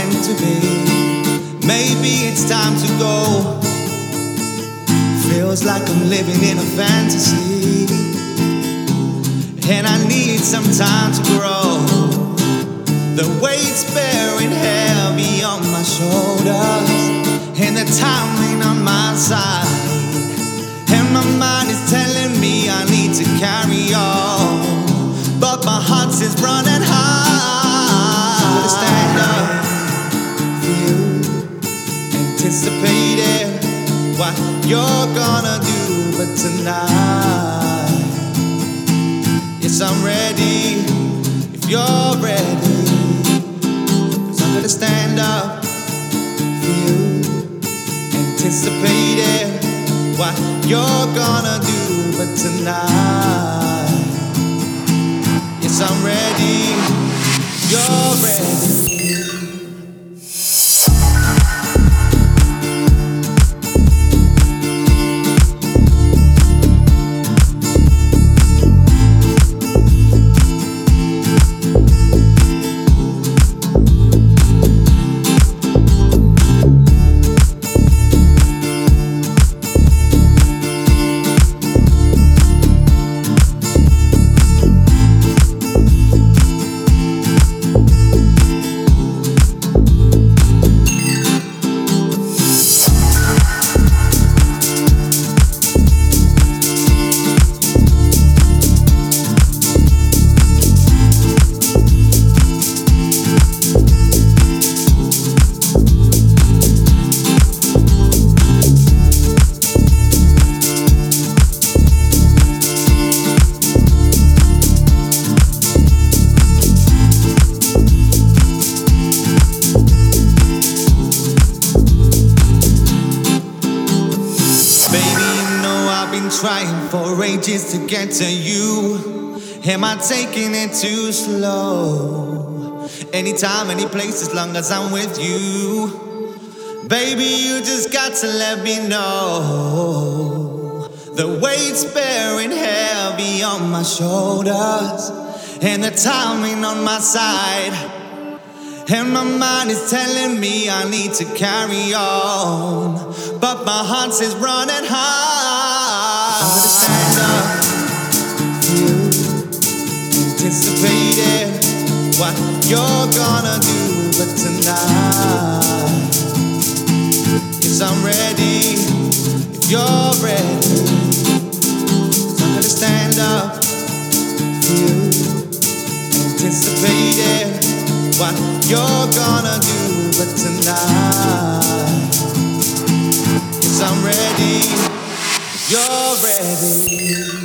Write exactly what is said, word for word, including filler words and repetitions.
meant to be. Maybe it's time to go. Feels like I'm living in a fantasy, and I need some time to grow. The weight's bearing heavy on my shoulders, and the timing on my side. And my mind is telling me I need to carry on, but my heart is running high. So to stand up for you, anticipating what you're gonna do, but tonight, yes, I'm ready. If you're ready, 'cause I'm gonna stand up for you, anticipating what you're gonna do, but tonight, yes, I'm ready. You're ready. Trying for ages to get to you. Am I taking it too slow? Anytime, any place, as long as I'm with you. Baby, you just got to let me know. The weight's bearing heavy on my shoulders, and the timing on my side. And my mind is telling me I need to carry on, but my heart is running high. I'm gonna stand up for you, anticipating what you're gonna do, but tonight, yes, I'm ready. If you're ready, 'cause I'm gonna stand up for you, anticipating what you're gonna do, but tonight, yes, I'm ready. You're ready.